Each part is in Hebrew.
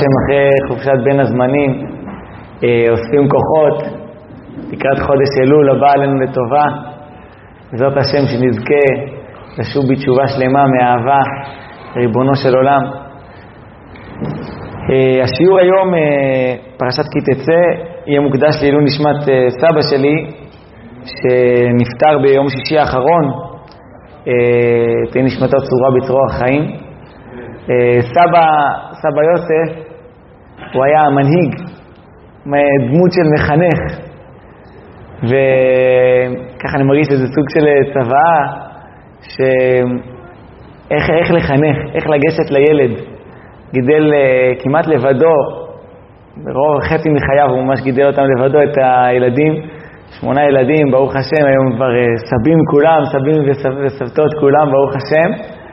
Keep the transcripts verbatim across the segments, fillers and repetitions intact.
השם אחרי חופשת בין הזמנים, אוספים כוחות, לקראת חודש אלול הבא עלינו לטובה, בעזרת השם שנזכה לשוב בתשובה שלמה מאהבה ריבונו של עולם. השיעור היום, פרשת כי תצא, יהיה מוקדש לעילוי נשמת סבא שלי שנפטר ביום שישי האחרון, תהיה נשמתו צרורה בצרור החיים. סבא, סבא יוסף הוא היה מנהיג, דמות של מחנך, וככה אני מרגיש שזה סוג של צוואה שאיך איך לחנך, איך לגשת לילד. גידל כמעט לבדו, ברוב חצי מחייו הוא ממש גידל אותם לבדו, את הילדים, שמונה ילדים, ברוך השם, היום כבר סבים כולם, סבים וסב, וסבתות כולם, ברוך השם,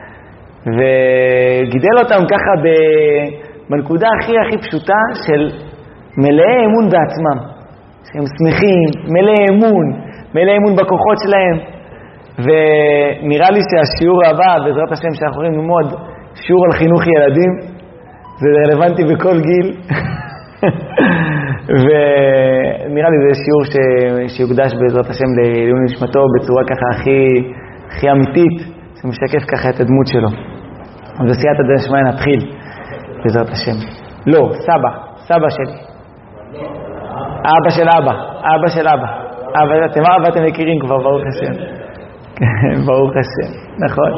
וגידל אותם ככה בנקודה הכי הכי פשוטה של מלאי אמון בעצמם, שהם שמחים, מלאי אמון, מלאי אמון בכוחות שלהם. ונראה לי שהשיעור הבא, בעזרת השם שאנחנו יכולים ללמוד, שיעור על חינוך ילדים, זה רלוונטי בכל גיל, ונראה לי זה שיעור ש... שיוקדש בעזרת השם לעילוי נשמתו בצורה ככה הכי, הכי אמיתית, שמשקף ככה את הדמות שלו. אז בסייעתא דשמיא נתחיל בעזרת השם. לא, סבא, סבא שלי. אבא של אבא, אבא של אבא. אבא, אתם אבא אתם מכירים כבר, ברוך השם. ברוך השם, נכון?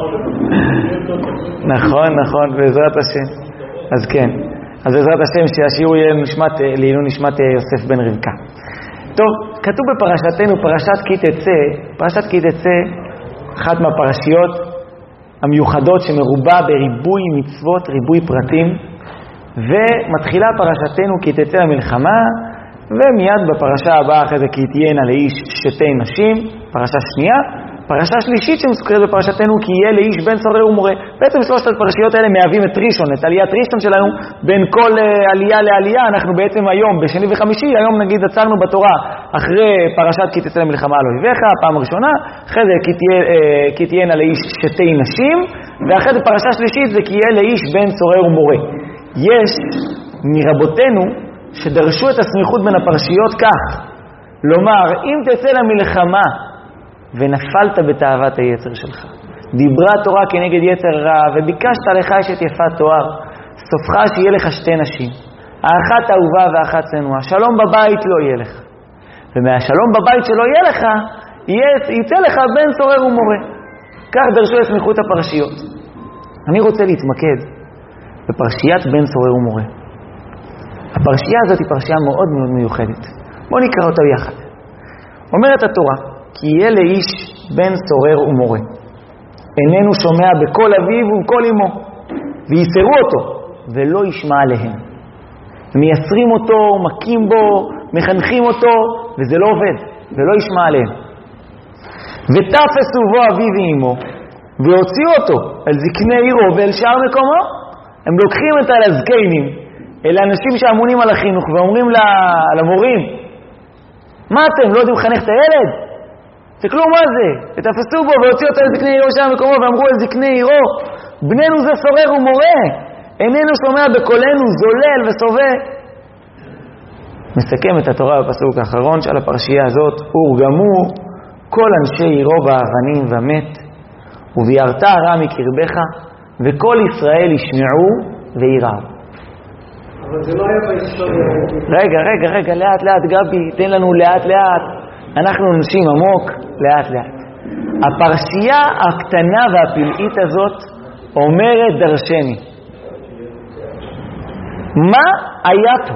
נכון, נכון, בעזרת השם. אז כן, אז בעזרת השם שהשיעור יהיה נשמת, לעילוי נשמת יוסף בן רבקה. טוב, כתוב בפרשתנו, פרשת כי תצא, פרשת כי תצא, אחת מהפרשיות המיוחדות שמרובה בריבוי מצוות, ריבוי פרטים, ומתחילה פרשתנו כי תצא למלחמה, ומיד בפרשה הבאה אחרי זה כי תהיינה לאיש שתי נשים, פרשה שנייה, פרשה שלישית שמזוכרת בפרשתנו כי יהיה לאיש בן סורר ומורה. בעצם שלושת הפרשיות האלה מהווים את ראשון, את עליית ראשון שלנו בין כל uh, עלייה לעלייה. אנחנו בעצם היום, בשני וחמישי, היום נגיד עצרנו בתורה אחרי פרשת כי תצא למלחמה על אויביך, פעם ראשונה, אחרי זה כי, תהיה, uh, כי תהיינה לאיש שתי נשים, ואחרי זה פרשה שלישית זה כי יהיה לאיש בן סורר ומורה. יש מרבותינו שדרשו את הסמיכות בין הפרשיות כך, לומר, אם תצא למלחמה ונפלת בתאוות היצר שלך, דיברה תורה כנגד יצר רע, וביקשת לך אשת יפת תואר, סופך שיהיה לך שתי נשים, האחת אהובה ואחת צנועה, שלום בבית לא יהיה לך, ומהשלום בבית שלא יהיה לך, יצא לך בן סורר ומורה. כך דרשו את סמיכות הפרשיות. אני רוצה להתמקד בפרשיית בן סורר ומורה. הפרשייה הזאת היא פרשייה מאוד מאוד מיוחדת. בואו נקרא אותה יחד. אומרת התורה, כי יהיה לאיש בן סורר ומורה, איננו שומע בקול אביו ובקול אמו, ויסרו אותו ולא ישמע עליהם. מייסרים אותו, מכים בו, מחנכים אותו, וזה לא עובד, ולא ישמע עליהם. ותפסו בו אביו ואמו, והוציאו אותו אל זקני עירו ואל שאר מקומו. הם לוקחים את הזקנים, אלה אנשים שאמונים על החינוך, ואומרים למורים, מה אתם, לא יודעים לחנך את הילד? תקלו מה זה? ותפסו בו והוציאו אותו אל זקני עירו שם מקומו, ואמרו אל זקני עירו, בננו זה סורר ומורה, איננו שומע בקולנו, זולל וסובה. מסכם את התורה בפסוק האחרון של הפרשייה הזאת, הורגמו כל אנשי עירו באבנים ומת, וביארת הרע מקרבך, וכל ישראל ישמעו ויראו. אבל זה לא היה בהיסטוריה. רגע, רגע, רגע, לאט לאט גבי, תן לנו לאט לאט. אנחנו אנשים עמוק, לאט לאט. הפרשייה הקטנה והפלאית הזאת אומרת דרשני. מה היה פה?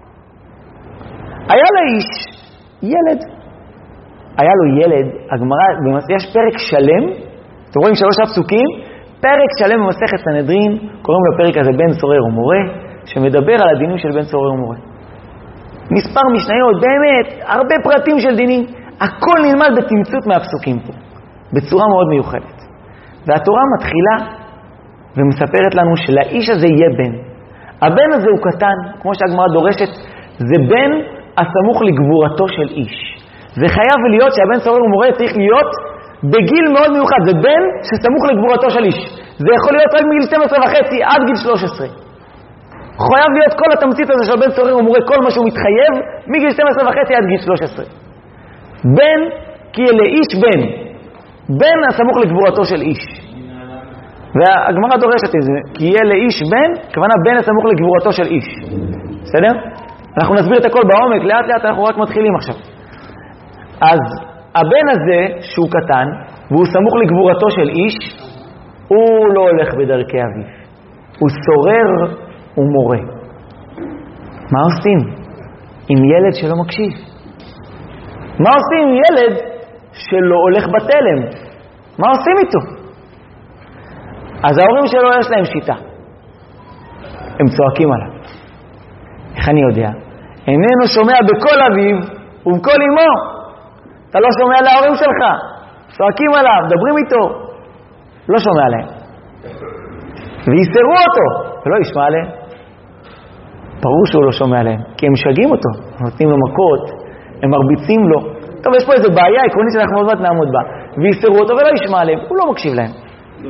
היה לאיש ילד. היה לו ילד, הגמרא, יש פרק שלם, אתם רואים שלוש הפסוקים, פרק שלם במסכת סנהדרין, קוראים לפרק הזה בן סורר ומורה, שמדבר על הדינים של בן סורר ומורה. מספר משניות, באמת, הרבה פרטים של דינים, הכל נלמד בתמצות מהפסוקים פה, בצורה מאוד מיוחדת. והתורה מתחילה ומספרת לנו שלאיש הזה יהיה בן. הבן הזה הוא קטן, כמו שהגמרא דורשת, זה בן הסמוך לגבורתו של איש. זה חייב להיות שהבן סורר ומורה צריך להיות בגיל מאוד מיוחד, זה בן שסמוך לגבורתו של איש. זה יכול להיות רק מגיל שתים עשרה וחצי עד גיל שלוש עשרה. חייב להיות כל התמצית הזה של בן צורר ומורה, כל מה שהוא מתחייב, מגיל שתים עשרה וחצי עד גיל שלוש עשרה. בן, כי לאיש בן. בן הסמוך לגבורתו של איש. והגמרא דורשת את זה, כי יהיה לאיש בן, כוונה בן הסמוך לגבורתו של איש. בסדר? אנחנו נסביר את הכל בעומק, לאט לאט אנחנו רק מתחילים עכשיו. אז הבן הזה, שהוא קטן, והוא סמוך לגבורתו של איש, הוא לא הולך בדרכי אביו. הוא סורר ומורה. מה עושים עם ילד שלא מקשיב? מה עושים עם ילד שלא הולך בתלם? מה עושים איתו? אז ההורים שלו יש להם שיטה. הם צועקים עליו. איך אני יודע? איננו שומע בכל אביו ובכל אמו. אתה לא שומע להורים שלך. צועקים עליו, מדברים איתו. לא שומע להם. ויסרו אותו, ולא ישמע עליהם. ברור שהוא לא שומע להם, כי הם משגעים אותו. הם נותנים לו מכות, הם מרביצים לו. טוב, יש פה איזו בעיה עקרונית שאנחנו מאוד מעט נעמוד בה. ויסרו אותו ולא ישמע עליהם. הוא לא מקשיב להם.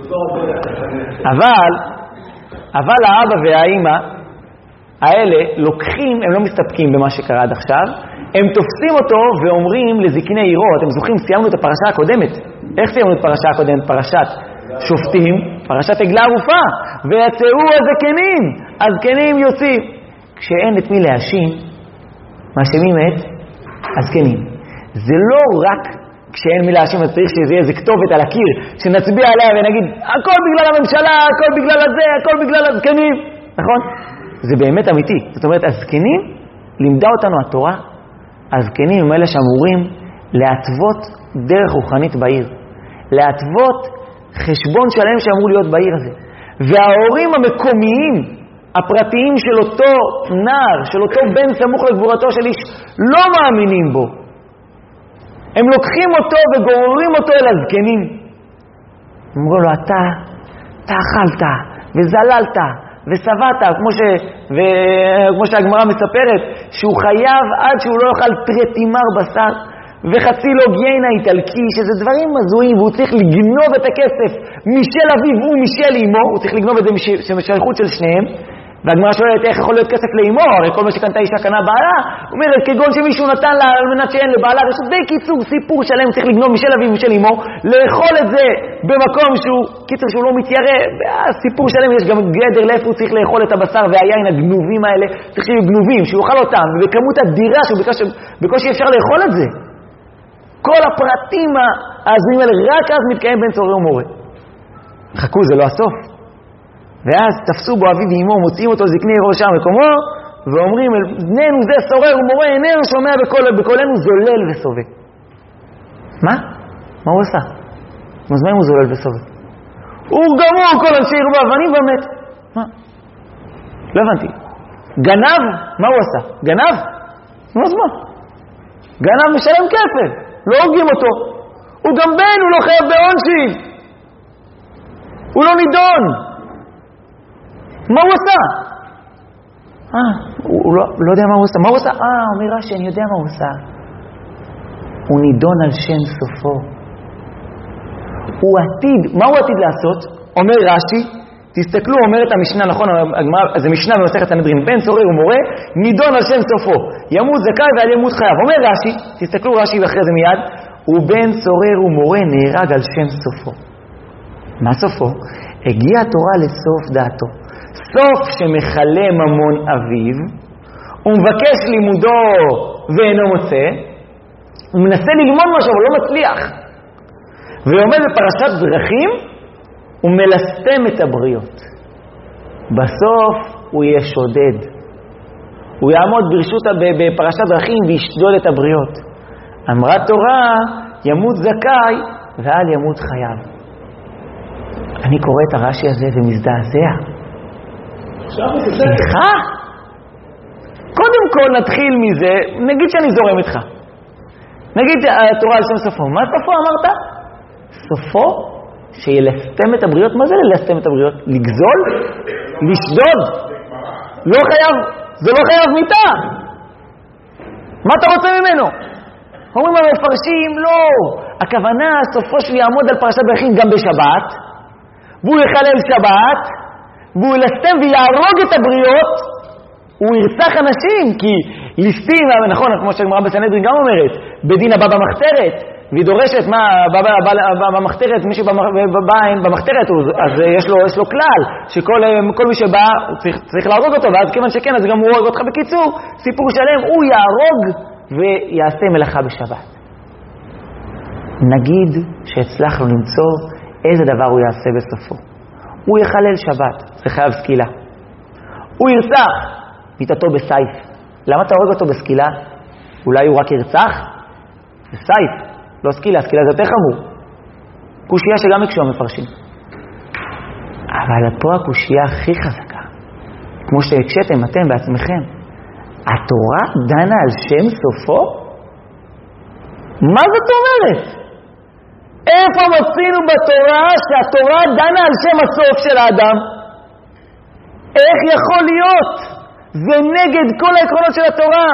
אבל, אבל האבא והאימא האלה לוקחים, הם לא מסתפקים במה שקרה עד עכשיו, הם תופסים אותו ואומרים לזקני עירו, אתם זוכרים, סיימנו את הפרשה הקודמת. איך סיימנו את הפרשה הקודמת? פרשת שופטים, פרשת עגלה ערופה, ויצאו הזקנים, הזקנים יוצאים. כשאין את מי להאשים, מאשימים את הזקנים. זה לא רק כשאין מי להאשים, אז צריך שזה יהיה איזה כתובת על הקיר, שנצביע עליה ונגיד, הכל בגלל הממשלה, הכל בגלל הזה, הכל בגלל הזקנים, נכון? זה באמת אמיתי. זאת אומרת, הזקנים, לימדה אותנו התורה, הזקנים הם אלה שאמורים להתוות דרך רוחנית בעיר, להתוות חשבון שלהם שאמור להיות בעיר הזה. וההורים המקומיים, הפרטיים של אותו נער, של אותו בן סמוך לגבורתו של איש, לא מאמינים בו. הם לוקחים אותו וגוררים אותו אל הזקנים. אמרו לו, אתה, אתה אכלת וזללת וסבאת, כמו, ש, ו, כמו שהגמרא מספרת, שהוא חייב עד שהוא לא יאכל תרתימר בשר, וחצי לו גיינה איטלקי, שזה דברים מזוהים, והוא צריך לגנוב את הכסף משל אביו ומשל אמו, הוא צריך לגנוב את זה משייכות של שניהם, והגמרא שואלת איך יכול להיות כסף לאמו, הרי כל מה שקנתה אישה קנה בעלה, הוא אומר, כגון שמישהו נתן לה על מנת שאין לבעלה, יש די קיצור, סיפור שלם, צריך לגנוב משל אביו ומשל אמו, לאכול את זה במקום שהוא, קיצור שהוא לא מתיירא, סיפור שלם, יש גם גדר לאיפה הוא צריך לאכול את הבשר והיין הגנובים האלה, צריך שיהיו גנובים, שהוא יאכל אותם, ובכמות אדירה שבקושי אפשר לאכול את זה. כל הפרטים הזויים האלה, רק אז מתקיים בין צורר ומורה. חכו, זה לא הסוף. ואז תפסו בו אביו ואמו, מוציאים אותו זקני ראשם מקומו, ואומרים, בננו זה סורר ומורה, איננו שומע בקול, בקולנו זולל וסובא. מה? מה הוא עשה? אז מה אם הוא זולל וסובא? הוא גמור כל אנשי ירבה, ואני ומת. מה? לא הבנתי. גנב? מה הוא עשה? גנב? אז מה? גנב משלם כפל. לא הוגים אותו. הוא גם בן, הוא לא חייב בעונשין. הוא לא נידון. מה הוא עשה? אה, הוא, הוא לא, לא יודע מה הוא עשה. מה הוא עשה? אה, אומר רש"י, אני יודע מה הוא עשה. הוא נידון על שם סופו. הוא עתיד, מה הוא עתיד לעשות? אומר רש"י, תסתכלו, אומרת המשנה, נכון, זה משנה במסכת סנהדרין, בן צורר ומורה, נידון על שם סופו. ימות זכאי ועל ימות חייו. אומר רש"י, תסתכלו רש"י ואחרי זה מיד, הוא בן צורר ומורה נהרג על שם סופו. מה סופו? הגיעה התורה לסוף דעתו. סוף שמחלה ממון אביו, הוא מבקש לימודו ואינו מוצא, הוא מנסה ללמוד משהו, אבל לא מצליח. ועומד בפרשת דרכים, הוא מלסתם את הבריות. בסוף הוא יהיה שודד. הוא יעמוד ברשות בפרשת דרכים וישדוד את הבריות. אמרה תורה, ימות זכאי ועל ימות חייו. אני קורא את הרש"י הזה ומזדעזע. סליחה? קודם כל נתחיל מזה, נגיד שאני זורם איתך. נגיד התורה על שם סופו. מה סופו אמרת? סופו שילסתם את הבריות. מה זה ללסתם את הבריות? לגזול? לשדוד? לא חייב, זה לא חייב מיטה. מה אתה רוצה ממנו? אומרים המפרשים, לא. הכוונה, סופו שהוא יעמוד על פרשת דרכים גם בשבת, והוא יחלל שבת, והוא ילסתם ויהרוג את הבריות, הוא ירצח אנשים, כי ליסטים, נכון, כמו שהגמרא בסנהדרין גם אומרת, בדין הבא במחתרת, והיא דורשת מה, במחתרת, מי שבא במחתרת, אז יש לו, יש לו כלל, שכל כל מי שבא, צריך, צריך להרוג אותו, ואז כיוון שכן, אז גם הוא הורג אותך. בקיצור, סיפור שלם, הוא יהרוג ויעשה מלאכה בשבת. נגיד שהצלחנו למצוא איזה דבר הוא יעשה בסופו. הוא יחלל שבת, זה חייב סקילה. הוא ירצח, מיתתו בסייף. למה אתה הורג אותו בסקילה? אולי הוא רק ירצח? בסייף, לא סקילה, סקילה זה יותר חמור. קושייה שגם מקשו מפרשים. אבל פה הקושייה הכי חזקה, כמו שהקשתם אתם בעצמכם, התורה דנה על שם סופו? מה זאת אומרת? איפה מצינו בתורה שהתורה דנה על שם הסוף של האדם? איך יכול להיות? זה נגד כל העקרונות של התורה.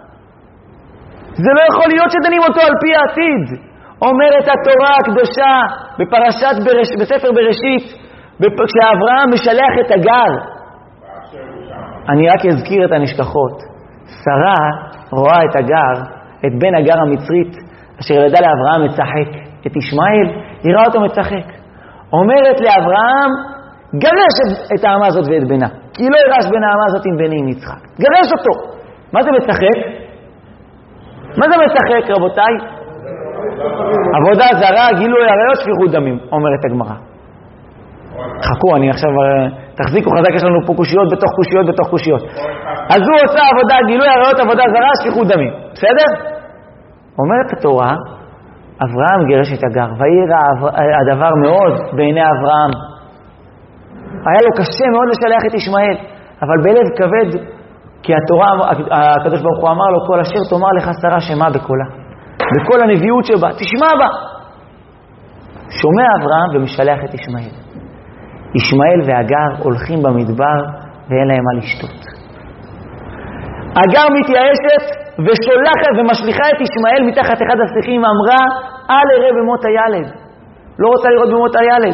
זה לא יכול להיות שדנים אותו על פי העתיד. אומרת התורה הקדושה בפרשת בראש, בספר בראשית, כשאברהם משלח את הגר. אני רק אזכיר את הנשכחות. שרה רואה את הגר, את בן הגר המצרית, אשר ילדה לאברהם מצחק. את ישמעאל, היא ראה אותו מצחק. אומרת לאברהם, גרש את האמה הזאת ואת בנה. כי לא ירש בין האמה הזאת עם בני עם יצחק. גרש אותו. מה זה מצחק? מה זה מצחק, רבותיי? עבודה זרה, גילוי עריות, שפיכות דמים, אומרת הגמרא. חכו, אני עכשיו, תחזיקו חזק, יש לנו פה קושיות בתוך קושיות בתוך קושיות. אז הוא עושה עבודה, גילוי עריות, עבודה זרה, שפיכות דמים. בסדר? אומרת התורה, אברהם גירש את הגר, והעיר הדבר מאוד בעיני אברהם. היה לו קשה מאוד לשלח את ישמעאל, אבל בלב כבד, כי התורה, הקדוש ברוך הוא אמר לו, כל אשר תאמר לך שרה שמע בקולה. בכל הנביאות שבה, תשמע בה. שומע אברהם ומשלח את ישמעאל. ישמעאל והגר הולכים במדבר ואין להם מה לשתות. הגר מתייאשת ושולחת ומשליחה את ישמעאל מתחת אחד השיחים, אמרה, אל אראה במות הילד. לא רוצה לראות במות הילד.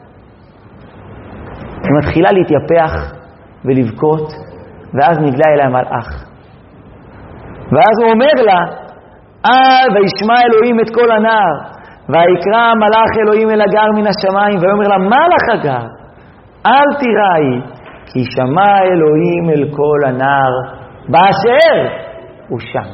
היא מתחילה להתייפח ולבכות, ואז נגלה אליה מלאך. ואז הוא אומר לה, אה, וישמע אלוהים את כל הנער, ויקרא מלאך אלוהים אל הגר מן השמיים, ואומר לה, מה לך הגר? אל תיראי, כי שמע אלוהים אל כל הנער, באשר הוא שם.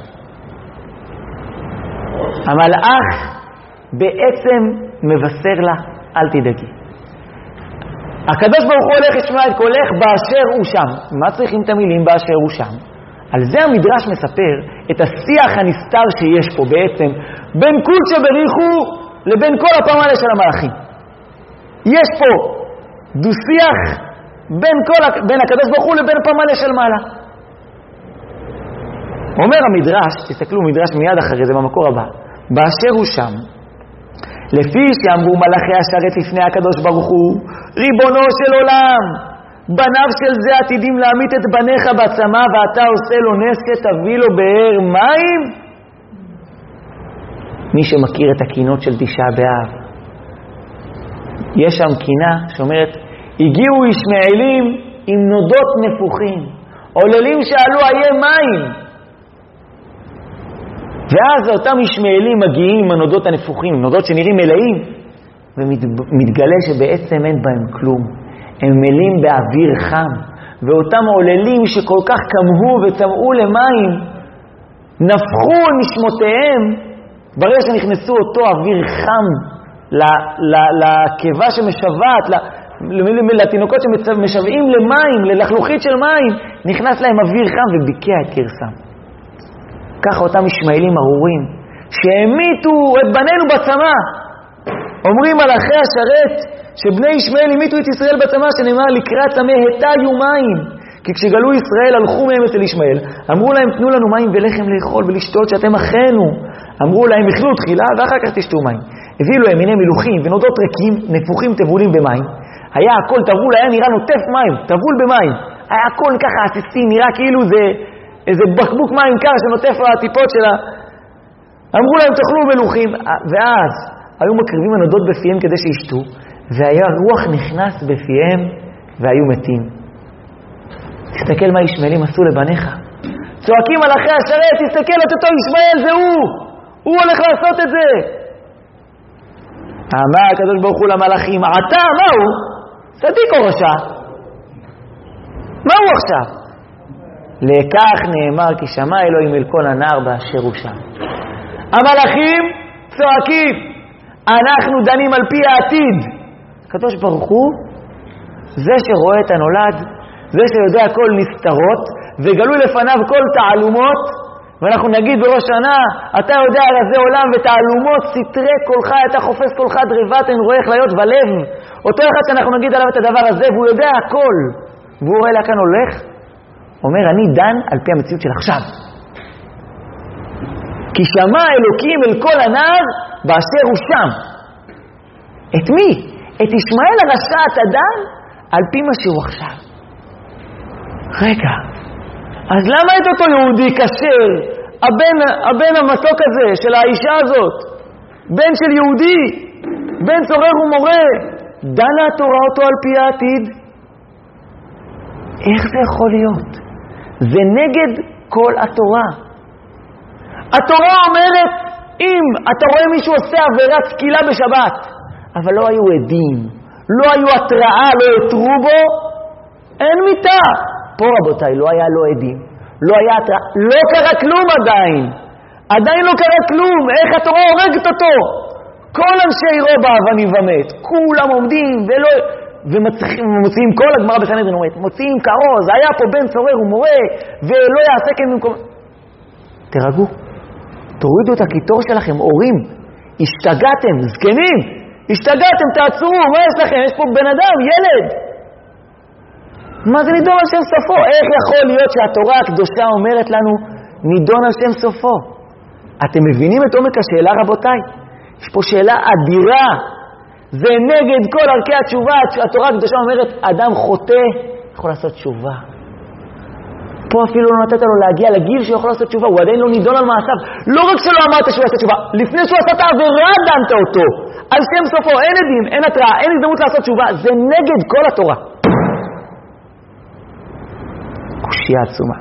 המלאך בעצם מבשר לה, אל תדאגי. הקדוש ברוך הוא הולך לשמוע את קולך באשר הוא שם. מה צריכים את המילים באשר הוא שם? על זה המדרש מספר את השיח הנסתר שיש פה בעצם בין קודשא בריחו לבין כל הפמליה של המלאכים. יש פה דו-שיח בין, כל, בין הקדוש ברוך הוא לבין הפמליה של מעלה. אומר המדרש, תסתכלו מדרש מיד אחרי זה במקור הבא, באשר הוא שם, לפי שאמרו מלאכי השרת לפני הקדוש ברוך הוא, ריבונו של עולם, בניו של זה עתידים להמית את בניך בצמא, ואתה עושה לו נס שתביא לו באר מים? מי שמכיר את הקינות של תשעה באב, יש שם קינה שאומרת, הגיעו ישמעאלים עם נודות נפוחים, עוללים שעלו איה מים. ואז אותם ישמעאלים מגיעים עם הנודות הנפוחים, נודות שנראים מלאים, ומתגלה שבעצם אין בהם כלום. הם מלאים באוויר חם, ואותם עוללים שכל כך כמהו וצמאו למים, נפחו נשמותיהם, ברגע שנכנסו אותו אוויר חם לקיבה שמשוועת, לתינוקות שמשוועים למים, ללחלוכית של מים, נכנס להם אוויר חם וביקע את קרסם. ככה אותם ישמעאלים ארורים, שהמיתו את בנינו בצמא. אומרים מלאכי השרת, שבני ישמעאל המיתו את ישראל בצמא, שנאמר לקראת צמא התיו מים. כי כשגלו ישראל הלכו מהם אצל ישמעאל, אמרו להם תנו לנו מים ולחם לאכול ולשתות שאתם אחינו. אמרו להם אכלו תחילה ואחר כך תשתו מים. הביאו להם מיני מלוכים ונודות רקים, נפוחים טבולים במים. היה הכל טבול, היה נראה נוטף מים, טבול במים. היה הכל ככה עסיסי, נראה כאילו זה איזה בקבוק מים קר שנוטף על הטיפות שלה. אמרו להם תאכלו מלוכים, ואז היו מקריבים הנודות בפיהם כדי שישתו, והיה רוח נכנס בפיהם והיו מתים. תסתכל מה ישמעאלים עשו לבניך. צועקים מלאכי השרת, תסתכל את אותו ישמעאל, זה הוא. הוא הולך לעשות את זה. אמר הקדוש ברוך הוא למלאכים, אתה, מה הוא? צדיק או רשע? מה הוא עכשיו? לכך נאמר כי שמע אלוהים אל כל הנער באשר הוא שם. המלאכים צועקים, אנחנו דנים על פי העתיד. הקדוש ברוך הוא, זה שרואה את הנולד, זה שיודע כל נסתרות, וגלוי לפניו כל תעלומות, ואנחנו נגיד בראש שנה, אתה יודע על הזה עולם ותעלומות, סתרי קולך, אתה חופש קולך דרבת, אין רואה חליות ולב. אותו אחד שאנחנו נגיד עליו את הדבר הזה, והוא יודע הכל, והוא רואה לה כאן הולך, אומר, אני דן על פי המציאות של עכשיו. כי שמע אלוקים אל כל הנער באשר הוא שם. את מי? את ישמעאל הרשע אתה דן על פי מה שהוא עכשיו. רגע, אז למה את אותו יהודי כשר, הבן, הבן המתוק הזה של האישה הזאת, בן של יהודי, בן צורר ומורה, דנה התורה אותו על פי העתיד? איך זה יכול להיות? זה נגד כל התורה. התורה אומרת, אם אתה רואה מישהו עושה עבירת סקילה בשבת, אבל לא היו עדים, לא היו התראה, לא יתרו בו, אין מיטה. פה רבותיי, לא היה לו עדים, לא היה התראה, לא קרה כלום עדיין. עדיין לא קרה כלום, איך התורה הורגת אותו? כל אנשי עירו באבנים ומת, כולם עומדים ולא... ומוציאים כל הגמרא בסנהדרין אומרת, מוציאים כרוז, היה פה בן צורר ומורה, ולא יעשה כן במקום... תרגעו, תורידו את הקיטור שלכם, הורים, השתגעתם, זקנים, השתגעתם, תעצרו, מה יש לכם? יש פה בן אדם, ילד. מה זה נידון על שם סופו? איך יכול להיות שהתורה הקדושה אומרת לנו, נידון על שם סופו? אתם מבינים את עומק השאלה רבותיי? יש פה שאלה אדירה, זה נגד כל ערכי התשובה. התורה הקדושה אומרת, אדם חוטא יכול לעשות תשובה. פה אפילו לא נתת לו להגיע לגיל שיכול לעשות תשובה, הוא עדיין לא נידון על מעשיו. לא רק שלא אמרת שהוא יעשה תשובה, לפני שהוא עשה את העבירה דנת אותו. על שם סופו, אין עדים, אין התראה, אין הזדמנות לעשות תשובה, זה נגד כל התורה. קושיה עצומה.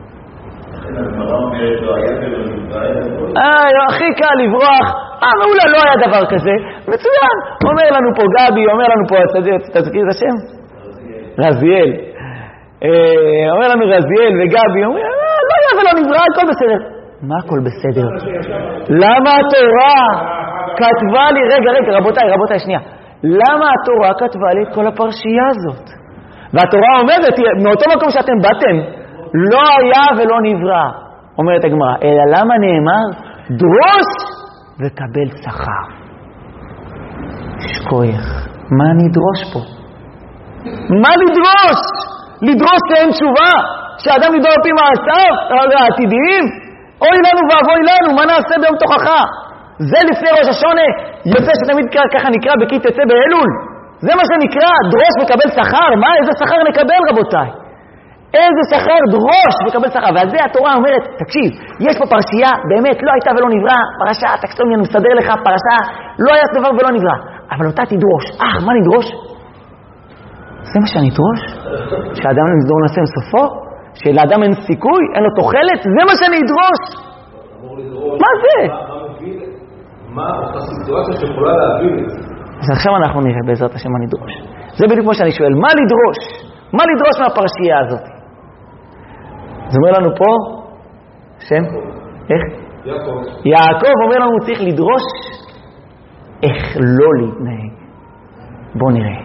אה, הכי קל לברוח. אה, מעולה, לא היה דבר כזה. מצוין. אומר לנו פה גבי, אומר לנו פה, תזכיר את השם? רזיאל. אומר לנו רזיאל וגבי, אומר, לא היה ולא נברא, הכל בסדר. מה הכל בסדר? למה התורה כתבה לי, רגע, רגע, רבותיי, רבותיי, שנייה. למה התורה כתבה לי את כל הפרשייה הזאת? והתורה אומרת, מאותו מקום שאתם באתם, לא היה ולא נברא, אומרת הגמרא, אלא למה נאמר, דרוש וקבל שכר. שכוייך, מה נדרוש פה? מה לדרוש? לדרוש שאין תשובה? שאדם נדור על פי מעשיו, העתידיים? אוי לנו ואבוי לנו, מה נעשה ביום תוכחה? זה לפני ראש השונה, יוצא שתמיד ככה נקרא בקי תצא באלול. זה מה שנקרא, דרוש וקבל שכר. מה? איזה שכר נקבל רבותיי? איזה שכר? דרוש וקבל שכר. ועל זה התורה אומרת, תקשיב, יש פה פרשייה, באמת לא הייתה ולא נברא, פרשה, תקסום, אני מסדר לך, פרשה, לא היה דבר ולא נברא. אבל אותה תדרוש. אה, מה נדרוש? זה מה שאני אדרוש? שאדם נדור נעשה מסופו? שלאדם אין סיכוי? אין לו תוחלת? זה מה שאני אדרוש? מה זה? מה הסיטואציה שיכולה להבין את זה? אז עכשיו אנחנו נראה בעזרת השם מה נדרוש. זה בדיוק כמו שאני שואל, מה לדרוש? מה לדרוש מהפרשייה הזאת? זה אומר לנו פה, שם? איך? יעקב. יעקב אומר לנו צריך לדרוש איך לא להתנהג. בואו נראה.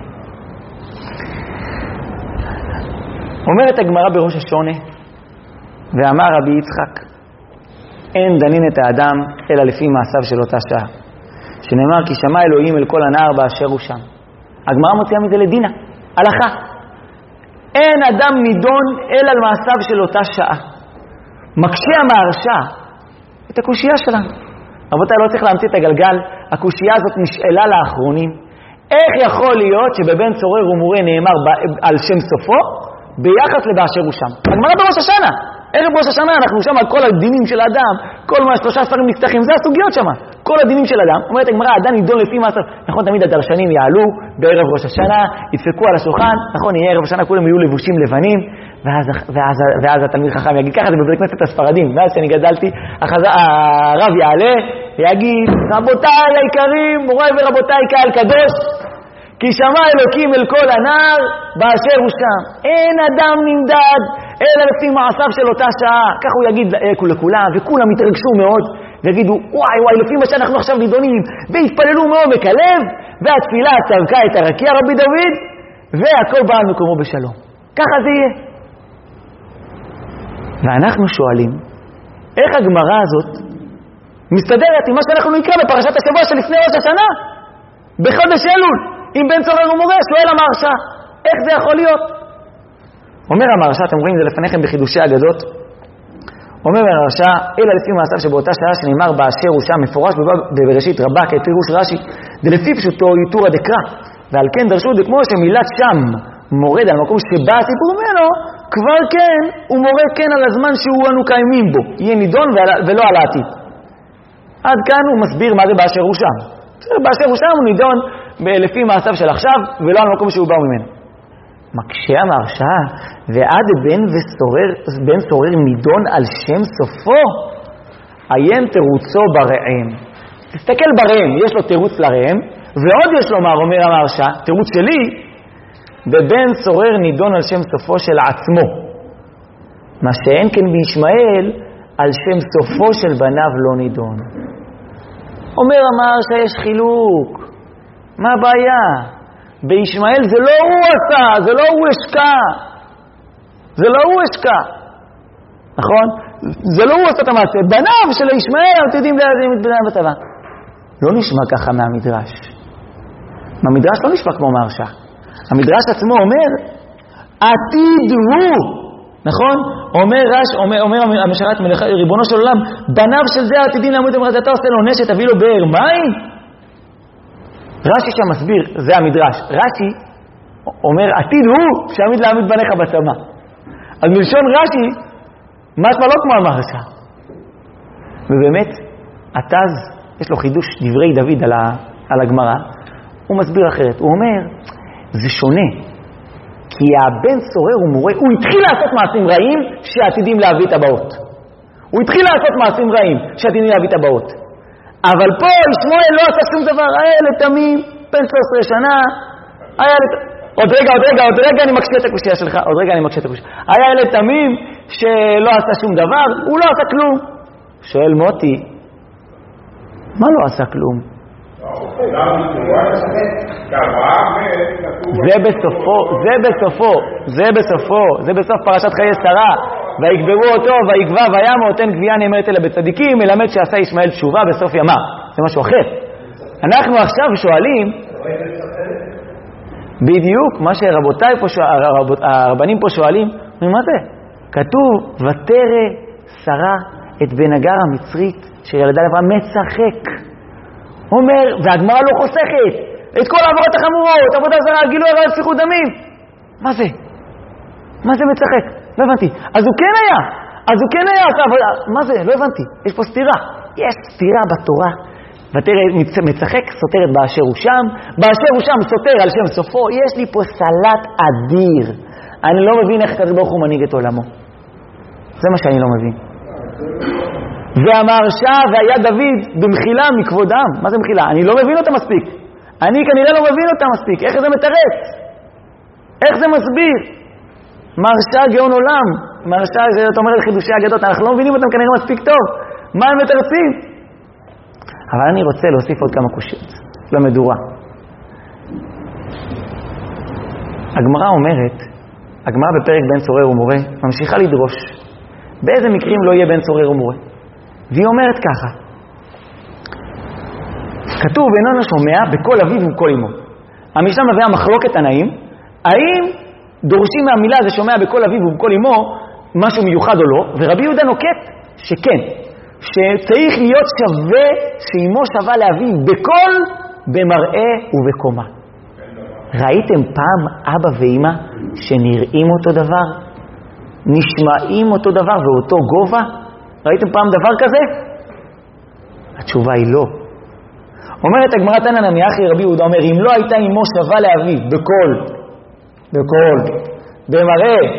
אומרת הגמרא בראש השונה, ואמר רבי יצחק, אין דנין את האדם אלא לפי מעשיו של אותה שעה. שנאמר כי שמע אלוהים אל כל הנער באשר הוא שם. הגמרא מוציאה מזה לדינה, הלכה. אין אדם נידון אלא על מעשיו של אותה שעה. מקשה המהרשע את הקושייה שלנו. רבותיי, לא צריך להמציא את הגלגל, הקושייה הזאת נשאלה לאחרונים. איך יכול להיות שבבן צורר ומורה נאמר על שם סופו ביחס לבאשר הוא שם? הגמרא בראש השנה. ערב ראש השנה אנחנו שם על כל הדינים של האדם, כל מה שלושה ספרים נפתחים, זה הסוגיות שם. כל הדינים של אדם, אומרת הגמרא, האדם נידון לפי מעשיו. נכון, תמיד הדרשנים יעלו בערב ראש השנה, ידפקו על השולחן, נכון, יהיה ערב השנה, כולם יהיו לבושים לבנים, ואז, ואז, ואז התלמיד חכם יגיד, ככה זה בבית כנסת הספרדים, ואז שאני גדלתי, החז... הרב יעלה ויגיד, רבותיי היקרים, מוריי ורבותיי קהל קדוש, כי שמע אלוקים אל כל הנער באשר הוא שם. אין אדם נמדד, אלא לפי מעשיו של אותה שעה. כך הוא יגיד לכולם, וכולם יתרגשו מאוד, ויגידו, וואי וואי, לפי מה שאנחנו עכשיו נידונים, והתפללו מעומק הלב, והתפילה צרקה את הרקיע רבי דוד, והכל בא על מקומו בשלום. ככה זה יהיה. ואנחנו שואלים, איך הגמרא הזאת מסתדרת עם מה שאנחנו נקרא בפרשת השבוע שלפני ראש השנה? בחודש אלול, עם בן צורר ומורה, שואל המהרש"א, איך זה יכול להיות? אומר המהרש"א, אתם רואים את זה לפניכם בחידושי אגדות, אומר המהרש"א, אלא לפי מעשיו שבאותה שעה שנאמר באשר הוא שם מפורש בבראשית רבה כפירוש רש"י, דלפי פשוטו יתורא דקרא, ועל כן דרשו דכמו שמילת שם מורד על מקום שבא הסיפור ממנו, כבר כן הוא מורד כן על הזמן שהוא אנו קיימים בו, יהיה נידון ולא על העתיד. עד כאן הוא מסביר מה זה באשר הוא שם. באשר הוא שם הוא נידון לפי מעשיו של עכשיו ולא על מקום שהוא בא ממנו. מקשה המהרש"א, ועד בן וסורר, בן סורר נידון על שם סופו, עיין תירוצו ברעם. תסתכל ברעם, יש לו תירוץ לרעם, ועוד יש לומר, אומר המהרש"א, תירוץ שלי, בבן סורר נידון על שם סופו של עצמו. מה שאין כן בישמעאל, על שם סופו של בניו לא נידון. אומר המהרש"א, יש חילוק. מה הבעיה? בישמעאל זה לא הוא עשה, זה לא הוא השקע. זה לא הוא השקע. נכון? זה לא הוא עשה את המעשה. בניו של ישמעאל, אתם יודעים להזים את בניו בצבא. לא נשמע ככה מהמדרש. מהמדרש לא נשמע כמו מהרש"א. המדרש עצמו אומר, עתיד הוא, נכון? אומר רש, אומר, אומר המשרת מלך, ריבונו של עולם, בניו של זה עתידים לעמוד במרד, אתה עושה לו נשת, תביא לו באר מים? רש"י שם מסביר, זה המדרש. רש"י אומר, עתיד הוא שעמיד להעמיד בניך בצבא. אז מלשון רש"י, משמע לא כמו המהרש"א. ובאמת, התז, יש לו חידוש דברי דוד על, ה, על הגמרא, הוא מסביר אחרת. הוא אומר, זה שונה, כי הבן סורר ומורה, הוא התחיל לעשות מעשים רעים שעתידים להביא את הבאות. הוא התחיל לעשות מעשים רעים שעתידים להביא את הבאות. אבל פה ישמעאל לא עשה שום דבר, היה לתמים, בן שלוש עשרה שנה, היה לת... עוד רגע, עוד רגע, עוד רגע אני מקשה את הקושיה שלך, עוד רגע אני מקשה את הקושיה. היה לתמים שלא עשה שום דבר, הוא לא עשה כלום. שואל מוטי, מה לא עשה כלום? זה בסופו, זה בסופו, זה בסופו, זה בסוף פרשת חיי שרה, ויקברו אותו ויקבע וימו, אותן גבייה נאמרת אלא בצדיקים, מלמד שעשה ישמעאל תשובה בסוף ימיו. זה משהו אחר. אנחנו עכשיו שואלים, בדיוק מה שרבותיי פה, הרבנים פה שואלים, מה זה? כתוב, ותרא שרה את בן הגר המצרית, שילדה לברה מצחק. אומר, והגמרא לא חוסכת את כל העברות החמורות, עבודה זרה, גילוי עריות, שפיכות דמים. מה זה? מה זה מצחק? לא הבנתי. אז הוא כן היה, אז הוא כן היה, מה זה? לא הבנתי. יש פה סתירה. יש סתירה בתורה. ותראה, מצחק סותרת באשר הוא שם, באשר הוא שם סותר על שם סופו. יש לי פה סלט אדיר. אני לא מבין איך הקדוש ברוך הוא מנהיג את עולמו. זה מה שאני לא מבין. והמהרש"א והיה דוד במחילה מכבודם. מה זה מחילה? אני לא מבין אותה מספיק. אני כנראה לא מבין אותה מספיק. איך זה מתרץ? איך זה מסביר? מהרש"א גאון עולם. מהרש"א, זאת אומרת, חידושי אגדות. אנחנו לא מבינים אותם כנראה מספיק טוב. מה הם מתרצים? אבל אני רוצה להוסיף עוד כמה קושיות למדורה. הגמרא אומרת, הגמרא בפרק בן סורר ומורה, ממשיכה לדרוש. באיזה מקרים לא יהיה בן סורר ומורה? והיא אומרת ככה, כתוב איננו שומע בכל אביו ובכל אמו. המשנה מביאה מחלוקת תנאים, האם דורשים מהמילה הזה שומע בכל אביו ובכל אמו משהו מיוחד או לא, ורבי יהודה נוקט שכן, שצריך להיות שווה שאמו שווה לאביו בכל, במראה ובקומה. ראיתם פעם אבא ואמא שנראים אותו דבר? נשמעים אותו דבר ואותו גובה? ראיתם פעם דבר כזה? התשובה היא לא. אומרת הגמרא תנא נמי אחי, רבי יהודה אומר, אם לא הייתה אמו שווה לאביו בכל, בכל, במראה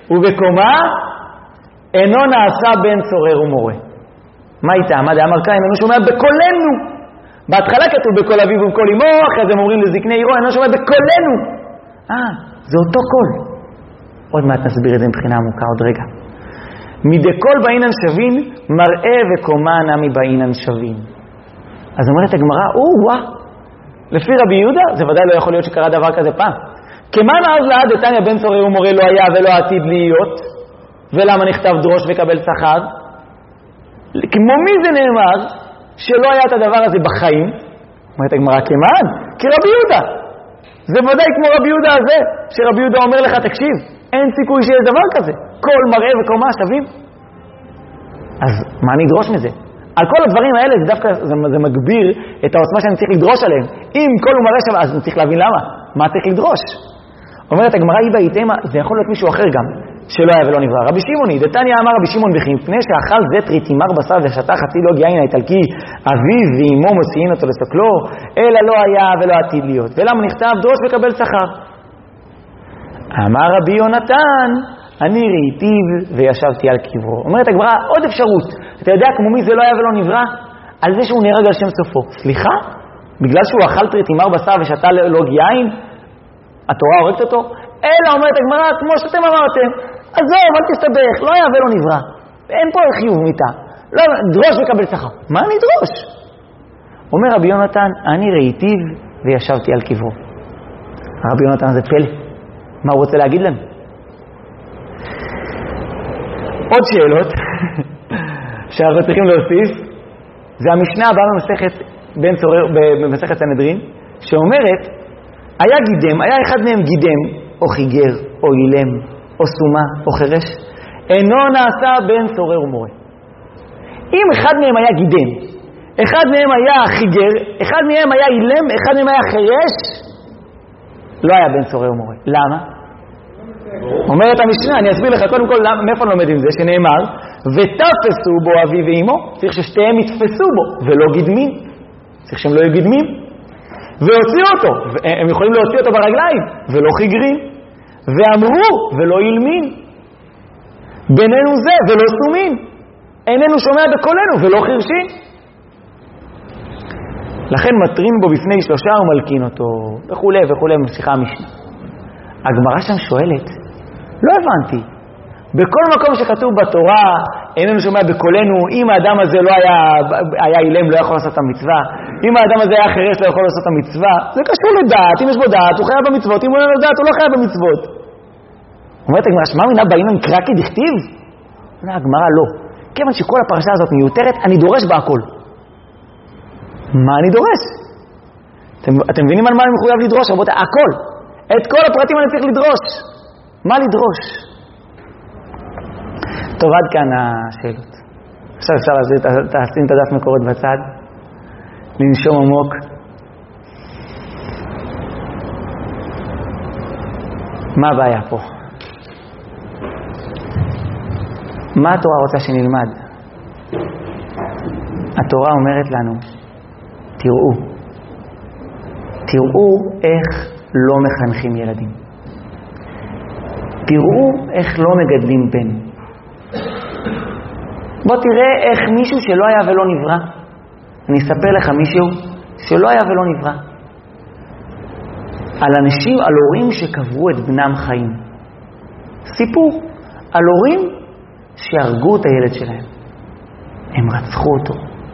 ובקומה אינו נעשה בין צורר ומורה. מה איתה? מה דאמר קין? אינו שומע בקולנו. בהתחלה כתוב בקול אביו ובקול אמו, אחרי זה הם אומרים לזקני עירו, אינו שומע בקולנו. אה, זה אותו קול. עוד מעט נסביר את זה מבחינה עמוקה, עוד רגע. מדי קול באינן שווין, מראה וקומה נמי באינן שווין. אז אומרת הגמרא, או וואה, לפי רבי יהודה, זה ודאי לא יכול להיות שקרה דבר כזה פעם. כמן אז לעד דתניא בן צורר ומורה לא היה ולא עתיד להיות, ולמה נכתב דרוש וקבל שכר? כמו מי זה נאמר שלא היה את הדבר הזה בחיים? אומרת הגמרא, כמן? כי רבי יהודה. זה ודאי כמו רבי יהודה הזה, שרבי יהודה אומר לך, תקשיב, אין סיכוי שיש דבר כזה. כל מראה וקומה שווים. אז מה נדרוש מזה? על כל הדברים האלה זה דווקא, זה, זה מגביר את העוצמה שאני צריך לדרוש עליהם. אם כל הוא מראה שווה, אז אני צריך להבין למה. מה צריך לדרוש? אומרת הגמרא, היא באיתמה, זה יכול להיות מישהו אחר גם, שלא היה ולא נברא. רבי שמעוני, דתניא אמר רבי שמעון בכי, פני שאכל זטרי תימר בשר ושתה חצי לוג יין האיטלקי, אביו ואמו מוציאים אותו לסקלו, אלא לא היה ולא עתיד להיות. ולמה נכתב דרוש וקבל שכר? אמר רבי יונתן, אני ראיתיו וישבתי על קברו. אומרת הגמרא, עוד אפשרות. אתה יודע כמו מי זה לא היה ולא נברא? על זה שהוא נהרג על שם סופו. סליחה? בגלל שהוא אכל תימר בשר ושתה לוג יין? התורה הורגת אותו? אלא אומרת הגמרא, כמו שאתם אמרתם, עזוב, אל תסתבך, לא היה ולא נברא. אין פה חיוב מיתה. לא, דרוש וקבל שכר. מה אני דרוש? אומר רבי יונתן, אני ראיתיו וישבתי על קברו. רבי יונתן זה פלא. מה הוא רוצה להגיד לנו? עוד שאלות שאנחנו צריכים להוסיף, זה המשנה הבאה במסכת בן צורר, במסכת סנהדרין, שאומרת, היה גידם, היה אחד מהם גידם, או חיגר, או אילם, או סומה, או חרש, אינו נעשה בן צורר ומורה. אם אחד מהם היה גידם, אחד מהם היה חיגר, אחד מהם היה אילם, אחד מהם היה חרש, לא היה בן צורר ומורה. למה? אומרת המשנה, אני אסביר לך קודם כל מאיפה לומד עם זה, שנאמר, ותפסו בו אבי ואמו, צריך ששתיהם יתפסו בו, ולא גדמים. צריך שהם לא יהיו גדמים. והוציאו אותו, הם יכולים להוציא אותו ברגליים, ולא חיגרים. ואמרו, ולא ילמין. בינינו זה, ולא סומין. איננו שומע בקולנו, ולא חירשים. לכן מטרים בו בפני שלושה ומלכין אותו, וכו' וכו', ממשיכה המשנה. הגמרא שם שואלת, לא הבנתי, בכל מקום שכתוב בתורה, איננו שומע בקולנו, אם האדם הזה לא היה, היה אילם, לא יכול לעשות את המצווה, אם האדם הזה היה חרש, לא יכול לעשות את המצווה, זה קשור לדעת, אם יש בו דעת, הוא חייב במצוות, אם הוא לא לדעת, הוא לא חייב במצוות. אומרת הגמרא, שמה מינה באינן קרקי דכתיב? הגמרא לא. כיוון שכל הפרשה הזאת מיותרת, אני דורש בהכל. מה אני דורש? אתם, אתם מבינים על מה אני מחויב לדרוש? רבותיי, הכל. את כל הפרטים אני צריך לדרוש. מה לדרוש? טוב, עד כאן השאלות. עכשיו אפשר לשים את הדף מקורות בצד, לנשום עמוק. מה הבעיה פה? מה התורה רוצה שנלמד? התורה אומרת לנו, תראו, תראו איך לא מחנכים ילדים. תראו איך לא מגדלים בן. בוא תראה איך מישהו שלא היה ולא נברא. אני אספר לך מישהו שלא היה ולא נברא. על אנשים, על הורים שקברו את בנם חיים. סיפור על הורים שהרגו את הילד שלהם. הם רצחו אותו.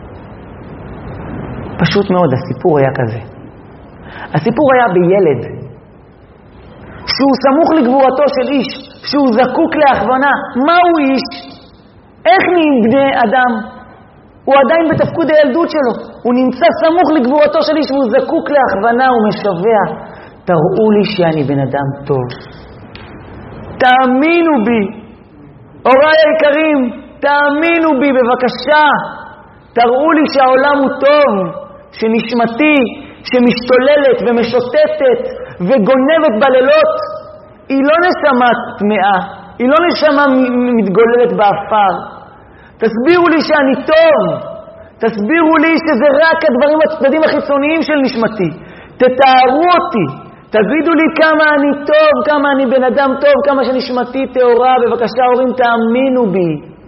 פשוט מאוד, הסיפור היה כזה. הסיפור היה בילד שהוא סמוך לגבורתו של איש, שהוא זקוק להכוונה. מהו איש? איך נהיים בני אדם? הוא עדיין בתפקוד הילדות שלו. הוא נמצא סמוך לגבורתו של איש והוא זקוק להכוונה, הוא משווה. תראו לי שאני בן אדם טוב. תאמינו בי. הוריי היקרים, תאמינו בי בבקשה. תראו לי שהעולם הוא טוב, שנשמתי, שמשתוללת ומשוטטת וגונבת בלילות, היא לא נשמה טמאה, היא לא נשמה מתגוללת באפר. תסבירו לי שאני טוב, תסבירו לי שזה רק הדברים הצדדים החיצוניים של נשמתי, תתארו אותי, תגידו לי כמה אני טוב, כמה אני בן אדם טוב, כמה שנשמתי תאורה, בבקשה ההורים תאמינו בי.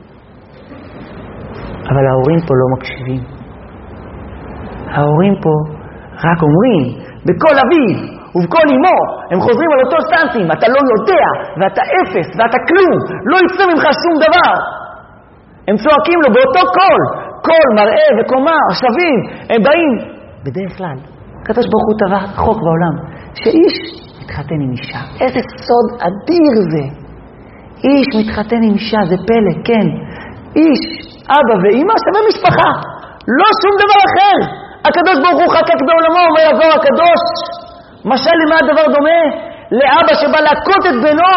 אבל ההורים פה לא מקשיבים. ההורים פה רק אומרים, בכל אביו ובכל אמו, הם חוזרים על אותו סטנטים, אתה לא יודע, ואתה אפס, ואתה כלום, לא יצא ממך שום דבר. הם צועקים לו באותו קול, קול, מראה וקומה, שווים, הם באים. בדרך כלל, הקדוש ברוך הוא טבע חוק בעולם, שאיש מתחתן עם אישה. איזה סוד אדיר זה. איש מתחתן עם אישה, זה פלא, כן. איש, אבא ואמא, שווה משפחה. לא שום דבר אחר. הקדוש ברוך הוא חקק בעולמו, אומר יבוא הקדוש. משל למה הדבר דומה? לאבא שבא להכות את בנו.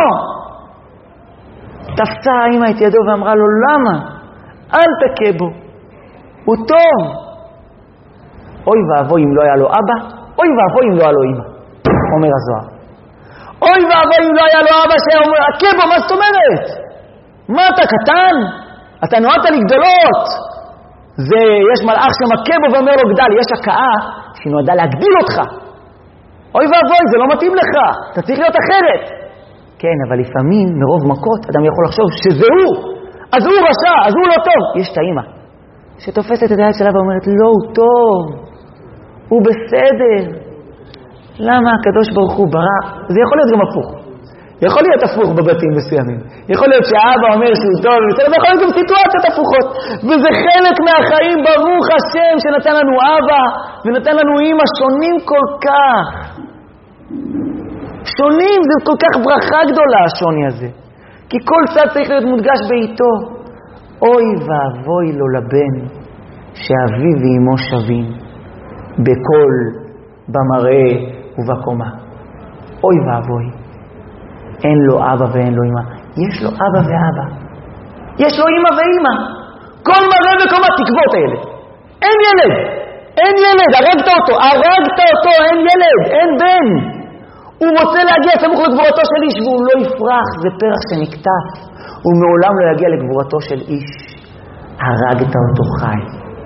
תפצה האמא את ידו ואמרה לו, למה? אל תכה בו. הוא טוב. אוי ואבוי אם לא היה לו אבא, אוי ואבוי אם לא היה לו אמא. אומר הזוהר. אוי ואבוי אם לא היה לו אבא שאומר, הכה בו, מה זאת אומרת? מה אתה קטן? אתה נועדת לגדולות. זה, יש מלאך שמכה בו ואומר לו גדל, יש הכאה שהיא נועדה להגדיל אותך. אוי ואבוי, זה לא מתאים לך, אתה צריך להיות אחרת. כן, אבל לפעמים מרוב מכות אדם יכול לחשוב שזה הוא, אז הוא רשע, אז הוא לא טוב. יש את האמא שתופסת את היד שלה ואומרת, לא, הוא טוב, הוא בסדר. למה הקדוש ברוך הוא ברא? זה יכול להיות גם הפוך. יכול להיות הפוך בבתים מסוימים. יכול להיות שהאבא אומר שהוא טוב, ויכול להיות גם סיטואציות הפוכות. וזה חלק מהחיים, ברוך השם, שנתן לנו אבא, ונתן לנו אמא, שונים כל כך. שונים, זה כל כך ברכה גדולה, השוני הזה. כי כל צד צריך להיות מודגש בעיתו. אוי ואבוי לו לבן, שאבי ואמו שווים, בכל, במראה ובקומה. אוי ואבוי. אין לו אבא ואין לו אמא. יש לו אבא ואבא. יש לו אמא ואמא. כל מראה וקומה תקבוא את הילד. אין ילד. אין ילד. הרגת אותו. הרגת אותו. אין ילד. אין בן. הוא רוצה להגיע סמוך לגבורתו של איש והוא לא יפרח. זה פרח שנקטף. הוא מעולם לא יגיע לגבורתו של איש. הרגת אותו חי.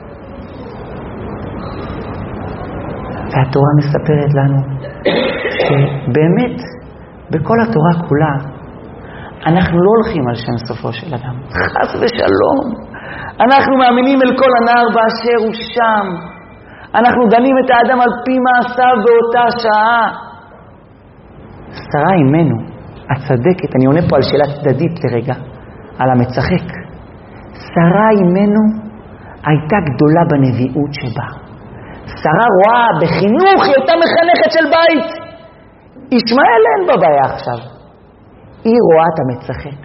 והתורה מספרת לנו שבאמת בכל התורה כולה, אנחנו לא הולכים על שם סופו של אדם. חס ושלום. אנחנו מאמינים אל כל הנער באשר הוא שם. אנחנו דנים את האדם על פי מעשיו באותה שעה. שרה אימנו, הצדקת, אני עונה פה על שאלה צדדית לרגע, על המצחק. שרה אימנו הייתה גדולה בנביאות שבה. שרה רואה בחינוך, היא הייתה מחנכת של בית. ישמעאל אין בבעיה עכשיו. היא רואה את המצחק.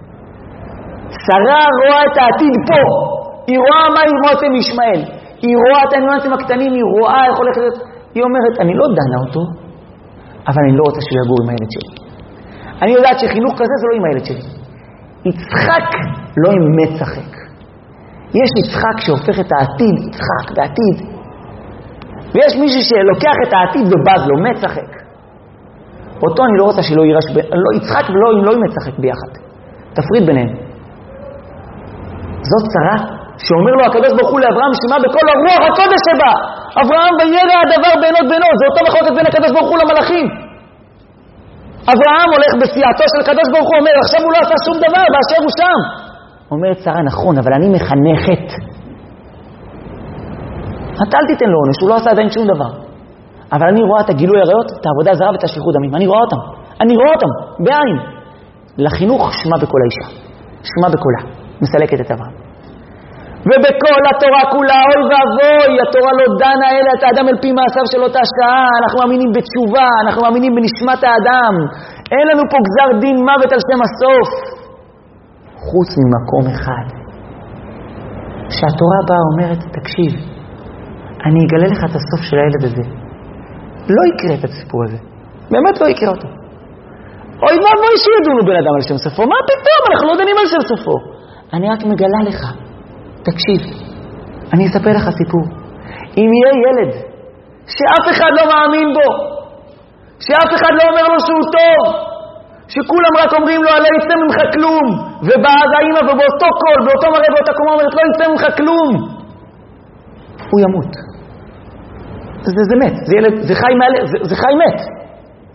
שרה רואה את העתיד פה. היא רואה מה היא רואה עם ישמעאל. היא רואה את הניואנסים הקטנים, היא רואה איך הולך להיות. היא אומרת, אני לא דנה אותו, אבל אני לא רוצה שהוא יגור עם הילד שלי. אני יודעת שחינוך כזה זה לא עם הילד שלי. יצחק לא עם מצחק. יש יצחק שהופך את העתיד, יצחק בעתיד. ויש מישהו שלוקח את העתיד ובז לו, מצחק. אותו אני לא רוצה שלא יירש, לא יצחק ולא אם לא ימצחק ביחד. תפריד ביניהם. זאת שרה שאומר לו הקדוש ברוך הוא לאברהם, שמע בכל הרוח הקודש שבה. אברהם וירא הדבר בינות בינו. זה אותו מחלוקת בין הקדוש ברוך הוא למלאכים. אברהם הולך בסייעתו של הקדוש ברוך הוא, אומר, עכשיו הוא לא עשה שום דבר באשר הוא שם. אומרת שרה, נכון, אבל אני מחנכת. אתה אל תיתן לו עונש, הוא לא עשה עדיין שום דבר. אבל אני רואה את הגילוי הראיות, את העבודה הזרה ואת השליחות דמים. אני רואה אותם. אני רואה אותם, בעין. לחינוך שמע בכל האישה. שמע בקולה. מסלקת את אברהם. ובכל התורה כולה, אוי ואבוי, התורה לא דנה אלא את האדם אל פי מעשיו של אותה שעה. אנחנו מאמינים בתשובה, אנחנו מאמינים בנשמת האדם. אין לנו פה גזר דין מוות על שם הסוף. חוץ ממקום אחד. שהתורה באה אומרת, תקשיב, אני אגלה לך את הסוף של הילד הזה. לא יקרה את הסיפור הזה. באמת לא יקרה אותו. אוי ואבוי שידונו בן אדם על שם סופו. מה פתאום? אנחנו לא דנים על שם סופו. אני רק מגלה לך. תקשיב, אני אספר לך סיפור. אם יהיה ילד שאף אחד לא מאמין בו, שאף אחד לא אומר לו שהוא טוב, שכולם רק אומרים לו, לא יצא ממך כלום, ובאז האמא ובאותו קול, באותו מראה, באותה קומה אומרת, לא יצא ממך כלום, הוא ימות. זה, זה מת, זה, ילד, זה, חי מעלה, זה, זה חי מת.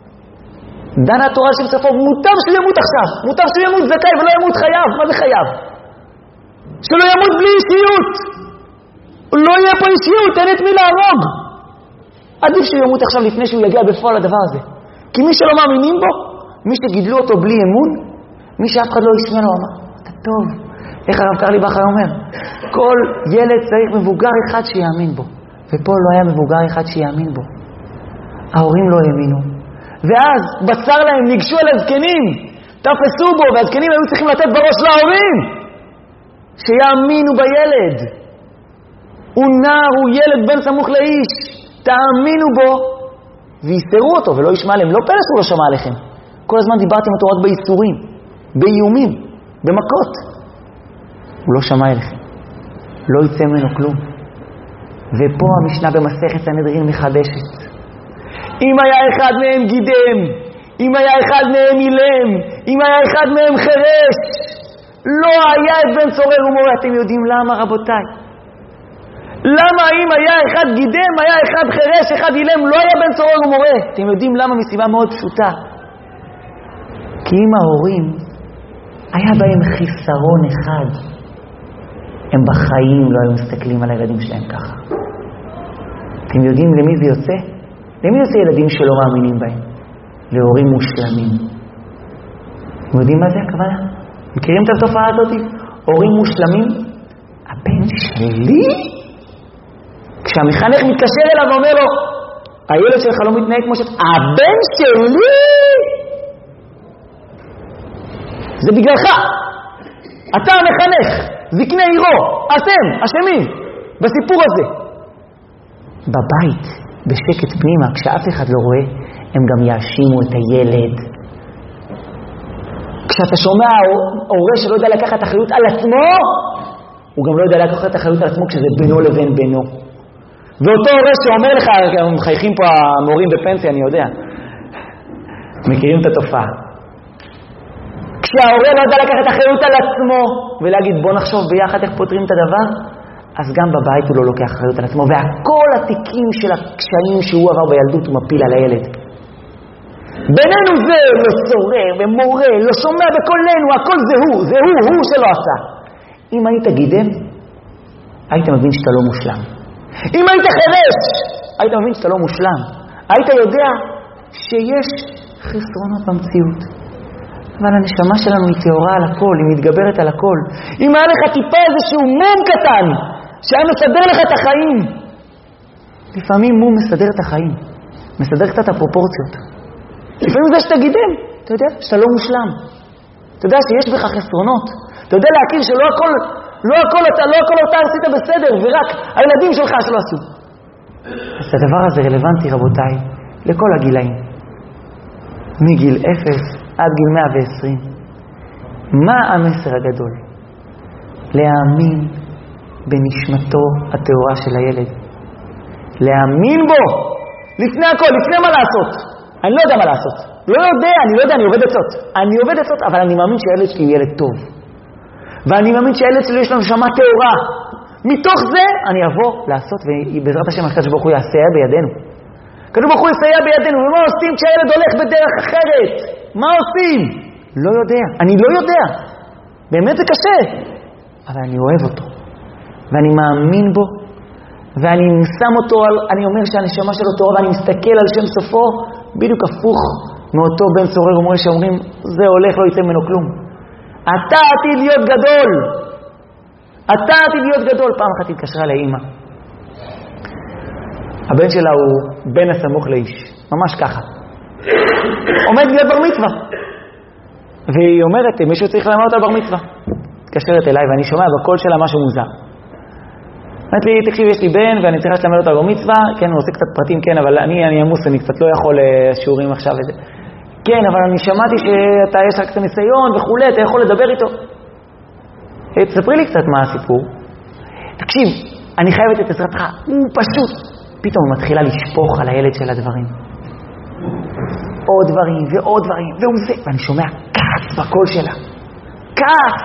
דנה התורה של סופו, מוטב שהוא ימות עכשיו, מוטב שהוא ימות זכאי ולא ימות חייב. מה זה חייב? שלא ימות בלי אישיות. לא יהיה פה אישיות, אין את מי להרוג. עדיף שהוא ימות עכשיו לפני שהוא יגיע בפועל לדבר הזה. כי מי שלא מאמינים בו, מי שגידלו אותו בלי אמון, מי שאף אחד לא ישמע לו אמר, אתה טוב. איך הרב קרליבך אומר? כל ילד צריך מבוגר אחד שיאמין בו. ופה לא היה מבוגר אחד שיאמין בו. ההורים לא האמינו. ואז בצר להם ניגשו על הזקנים, תפסו בו, והזקנים היו צריכים לתת בראש להורים, שיאמינו בילד. הוא נער, הוא ילד בן סמוך לאיש, תאמינו בו, ויסרו אותו ולא ישמע עליהם. לא פלס הוא לא שמע עליכם. כל הזמן דיברתם אותו רק באיסורים, באיומים, במכות. הוא לא שמע אליכם. לא יצא ממנו כלום. ופה המשנה במסכת סנהדרין מחדשת. אם היה אחד מהם גידם, אם היה אחד מהם אילם, אם היה אחד מהם חרש, לא היה את בן צורר ומורה. אתם יודעים למה, רבותיי? למה אם היה אחד גידם, היה אחד חרש, אחד אילם, לא היה בן צורר ומורה? אתם יודעים למה? מסיבה מאוד פשוטה. כי אם ההורים היה בהם חיסרון אחד, הם בחיים לא היו מסתכלים על הילדים שלהם ככה. אתם יודעים למי זה יוצא? למי יוצא ילדים שלא מאמינים בהם? להורים מושלמים. אתם יודעים מה זה הכוונה? מכירים את התופעה הזאת? הורים מושלמים? הבן שלי? כשהמחנך מתקשר אליו ואומר לו, הילד שלך לא מתנהג כמו שאת... הבן שלי? זה בגללך. אתה המחנך. זקני עירו. אתם, אשמים. בסיפור הזה. בבית, בשקט פנימה, כשאף אחד לא רואה, הם גם יאשימו את הילד. כשאתה שומע הורה שלא יודע לקחת אחריות על עצמו, הוא גם לא יודע לקחת אחריות על עצמו כשזה בינו לבין בינו. ואותו הורה שאומר לך, מחייכים פה המורים בפנסיה, אני יודע. מכירים את התופעה. כשההורה לא יודע לקחת אחריות על עצמו, ולהגיד בוא נחשוב ביחד איך פותרים את הדבר, אז גם בבית הוא לא לוקח אחריות על עצמו, והכל התיקים של הקשיים שהוא עבר בילדות הוא מפיל על הילד. בינינו זה לא שורר ומורה, לא שומע בקולנו, הכל זה הוא, זה הוא, הוא שלא עשה. אם היית גידם, היית מבין שאתה לא מושלם. אם היית חרש, היית מבין שאתה לא מושלם. היית יודע שיש חסרונות במציאות. אבל הנשמה שלנו היא תאורה על הכל, היא מתגברת על הכל. אם היה לך טיפה איזשהו מום קטן, שהיה מסדר לך את החיים. לפעמים מום מסדר את החיים. מסדר קצת הפרופורציות. לפעמים זה שאתה גידם, אתה יודע שאתה לא מושלם. אתה יודע שיש בך חסרונות. אתה יודע להכיר שלא הכל, לא הכל אתה, לא הכל אתה עשית בסדר, ורק הילדים שלך שלא עשו. אז הדבר הזה רלוונטי, רבותיי, לכל הגילאים. מגיל אפס עד גיל מאה ועשרים. מה המסר הגדול? להאמין בנשמתו התאורה של הילד. להאמין בו. לפני הכל, לפני מה לעשות. אני לא יודע מה לעשות. לא יודע, אני לא יודע, אני עובד עצות. אני עובד עצות, אבל אני מאמין שהילד שלי הוא ילד טוב. ואני מאמין שהילד שלי יש לנו נשמה תאורה. מתוך זה אני אבוא לעשות, ובעזרת השם הקדוש ברוך הוא יסייע בידינו. הקדוש ברוך הוא יסייע בידינו, ומה עושים כשהילד הולך בדרך אחרת? מה עושים? לא יודע. אני לא יודע. באמת זה קשה. אבל אני אוהב אותו. ואני מאמין בו. ואני שם אותו, על, אני אומר שהנשמה שלו תאורה, ואני מסתכל על שם סופו, בדיוק הפוך מאותו בן צורר ומורה שאומרים, זה הולך, לא יצא ממנו כלום. אתה עתיד להיות גדול. אתה עתיד להיות גדול. פעם אחת התקשרה לאמא. הבן שלה הוא בן הסמוך לאיש. ממש ככה. עומד להיות בר מצווה. והיא אומרת, מישהו צריך ללמד אותה בר מצווה. התקשרת אליי ואני שומע בקול שלה משהו מוזר. אמרת לי, תקשיב, יש לי בן ואני צריך ללמד אותה בר מצווה. כן, הוא עושה קצת פרטים, כן, אבל אני, אני עמוס, אני קצת לא יכול שיעורים עכשיו וזה. כן, אבל אני שמעתי שאתה יש רק קצת ניסיון וכו', אתה יכול לדבר איתו. תספרי לי קצת מה הסיפור. תקשיב, אני חייבת את עזרתך. הוא פשוט. פתאום היא מתחילה לשפוך על הילד של הדברים. עוד דברים ועוד דברים, והוא זה. ואני שומע כעס בקול שלה. כעס!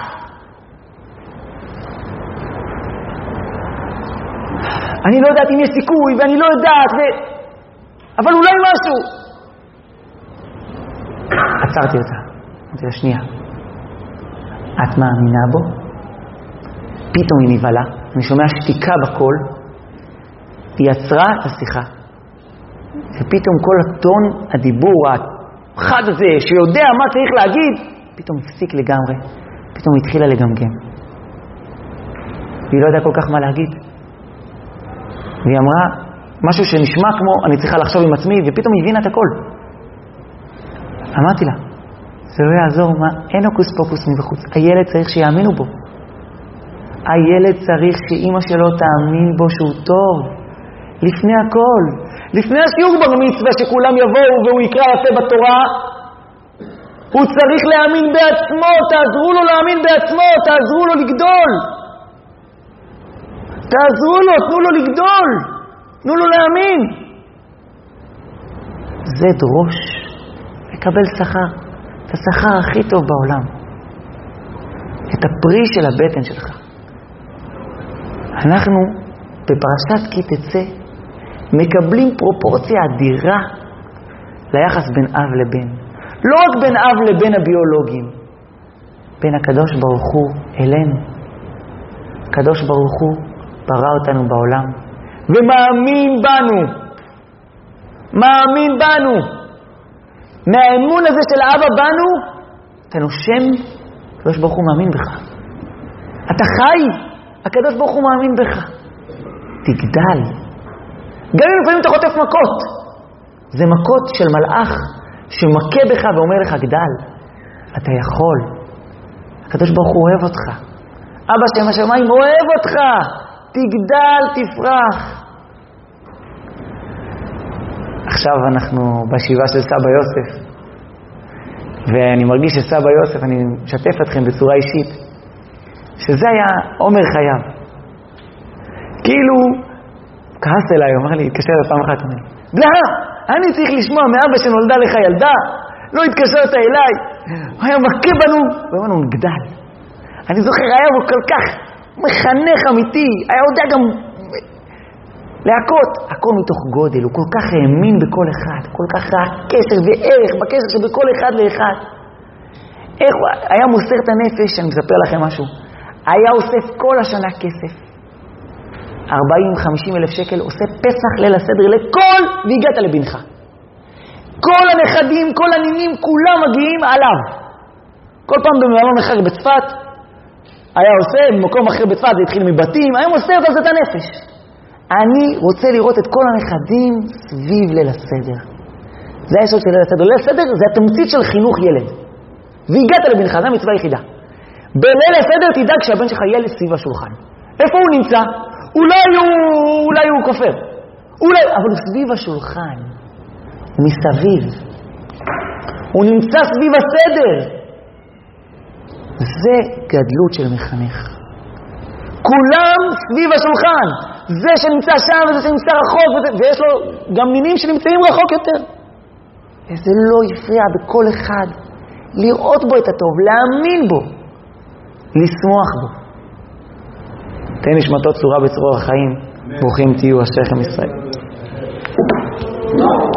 אני לא יודעת אם יש סיכוי, ואני לא יודעת, ו... אבל אולי משהו. עצרתי אותה. אמרתי לה, שנייה. את מאמינה בו? פתאום היא נבהלה. אני שומע שתיקה בקול. היא עצרה את השיחה. ופתאום כל הטון, הדיבור, החד הזה, שיודע מה צריך להגיד, פתאום הפסיק לגמרי. פתאום היא התחילה לגמגם. והיא לא ידעה כל כך מה להגיד. והיא אמרה, משהו שנשמע כמו, אני צריכה לחשוב עם עצמי, ופתאום היא הבינה את הכל. אמרתי לה, זה לא יעזור, מה? אין הוקוס פוקוס מבחוץ. הילד צריך שיאמינו בו. הילד צריך שאמא שלו תאמין בו שהוא טוב. לפני הכל. לפני השיעור במצווה שכולם יבואו והוא יקרא יפה בתורה, הוא צריך להאמין בעצמו, תעזרו לו להאמין בעצמו, תעזרו לו לגדול. תעזרו לו, תנו לו לגדול. תנו לו להאמין. זה דרוש. לקבל שכר. את השכר הכי טוב בעולם. את הפרי של הבטן שלך. אנחנו בפרשת כי תצא מקבלים פרופורציה אדירה ליחס בין אב לבן. לא רק בין אב לבן הביולוגים, בין הקדוש ברוך הוא אלינו. הקדוש ברוך הוא ברא אותנו בעולם ומאמין בנו. מאמין בנו. מהאמון הזה של האבא בנו, אתה נושם, הקדוש ברוך הוא מאמין בך. אתה חי, הקדוש ברוך הוא מאמין בך. תגדל. גם אם לפעמים אתה חוטף מכות, זה מכות של מלאך שמכה בך ואומר לך גדל. אתה יכול. הקדוש ברוך הוא אוהב אותך. אבא שם השמיים אוהב אותך. תגדל, תפרח. עכשיו אנחנו בשבעה של סבא יוסף, ואני מרגיש שסבא יוסף, אני משתף אתכם בצורה אישית, שזה היה עומר חייו. כאילו, כעס אליי, אמר לי, התקשר לפעם אחת, אמר לי, בלעה, אני צריך לשמוע מאבא שנולדה לך ילדה, לא התקשרת אליי, הוא היה מכה בנו, ואמרנו, נגדל. אני זוכר, היה הוא כל כך מחנך אמיתי, היה יודע גם להכות, הכל מתוך גודל, הוא כל כך האמין בכל אחד, כל כך ראה קשר וערך בקשר שבכל אחד לאחד. איך הוא היה מוסר את הנפש, אני מספר לכם משהו, היה אוסף כל השנה כסף, ארבעים חמישים אלף שקל, עושה פסח ליל הסדר לכל, והגעת לבנך. כל הנכדים, כל הנינים, כולם מגיעים עליו. כל פעם במלון אחר בצפת, היה עושה, במקום אחר בצפת, זה התחיל מבתים, היה מוסר את זה את הנפש. אני רוצה לראות את כל הנכדים סביב ליל הסדר. זה היסוד של ליל הסדר. ליל הסדר זה התמצית של חינוך ילד. והגעת לבנך, זה המצווה היחידה. בליל הסדר תדאג שהבן שלך יהיה סביב השולחן. איפה הוא נמצא? אולי הוא, אולי הוא כופר. אולי, אבל הוא סביב השולחן. הוא מסביב. הוא נמצא סביב הסדר. זה גדלות של מחנך. כולם סביב השולחן. זה שנמצא שם וזה שנמצא רחוק, וזה, ויש לו גם נינים שנמצאים רחוק יותר. וזה לא יפריע בכל אחד לראות בו את הטוב, להאמין בו, לשמוח בו. תן נשמתו צורה בצרור החיים. ברוכים תהיו אשריכם ישראל.